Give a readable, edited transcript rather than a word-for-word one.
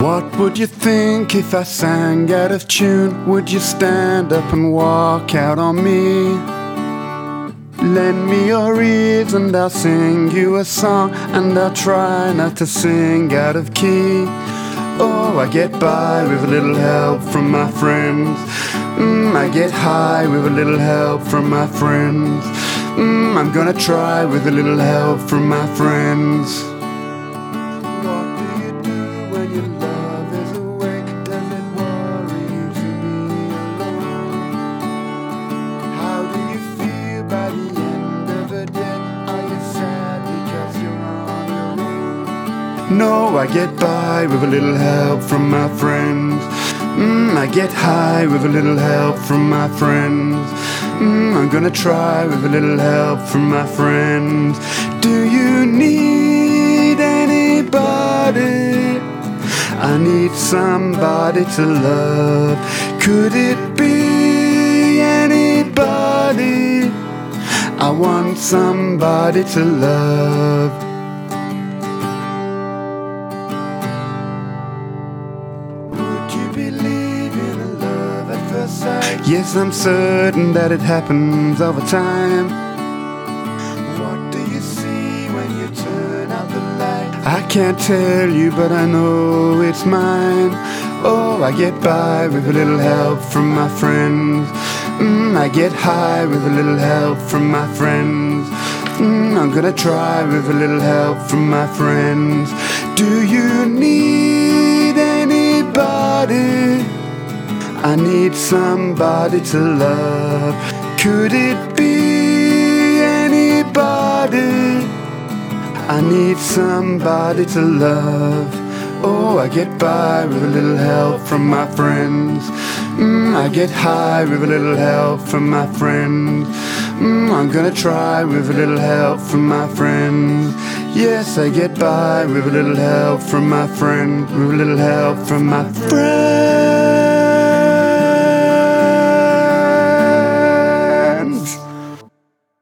What would you think if I sang out of tune? Would you stand up and walk out on me? Lend me your ears and I'll sing you a song, and I'll try not to sing out of key. Oh, I get by with a little help from my friends. I get high with a little help from my friends. I'm gonna try with a little help from my friends. What do you do when your love is away? Does it worry you to be alone? How do you feel by the end of the day? Are you sad because you're on your own? No, I get by with a little help from my friends. I get high with a little help from my friends. I'm gonna try with a little help from my friends. Do you need anybody? I need somebody to love. Could it be anybody? I want somebody to love. Yes, I'm certain that it happens over time. What do you see when you turn out the light? I can't tell you, but I know it's mine. Oh, I get by with a little help from my friends. I get high with a little help from my friends. I'm gonna try with a little help from my friends. Do you need anybody? I need somebody to love. Could it be anybody? I need somebody to love. Oh, I get by with a little help from my friends. I get high with a little help from my friends. I'm gonna try with a little help from my friends. Yes, I get by with a little help from my friends. With a little help from my friends.